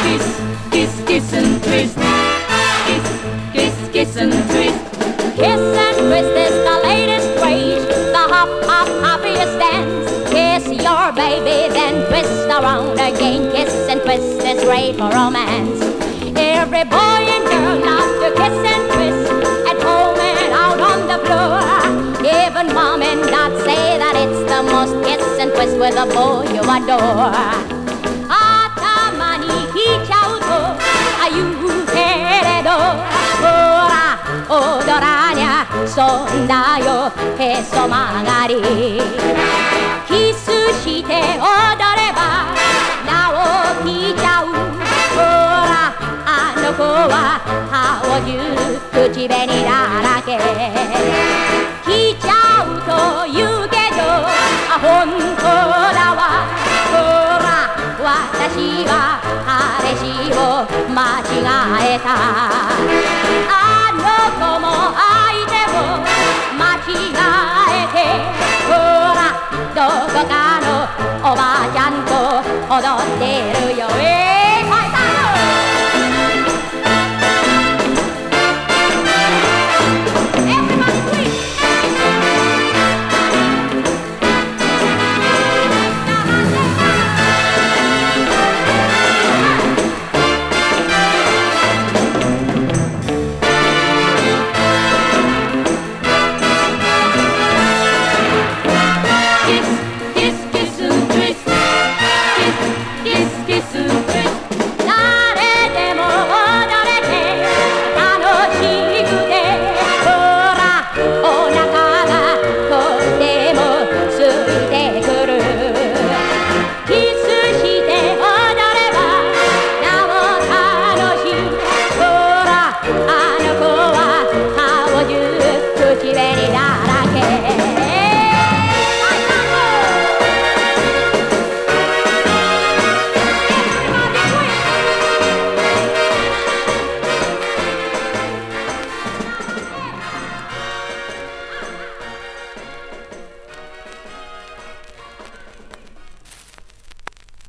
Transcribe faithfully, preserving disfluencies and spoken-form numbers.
Kiss, kiss and twist. Kiss, kiss, kiss and twist. Kiss and twist is the latest craze, the hop, hop, hoppiest dance. Kiss your baby, then twist around again. Kiss and twist is great for romance. Every boy and girl love to kiss and twist, at home and out on the floor. Even mom and dad say that it's the most kiss and twist with a boy you adore. 頭にきちゃうとあ言うけれど、ほら踊らにゃそんだよへそ曲がり。キスして踊ればなおきちゃう。ほらあの子は歯をじゅう口紅だらけ。来ちゃうと言うけどあ本当だわ。ほら私は彼氏を間違えた。あの子も相手を間違えて、ほらどこかのおばあちゃんと踊ってる。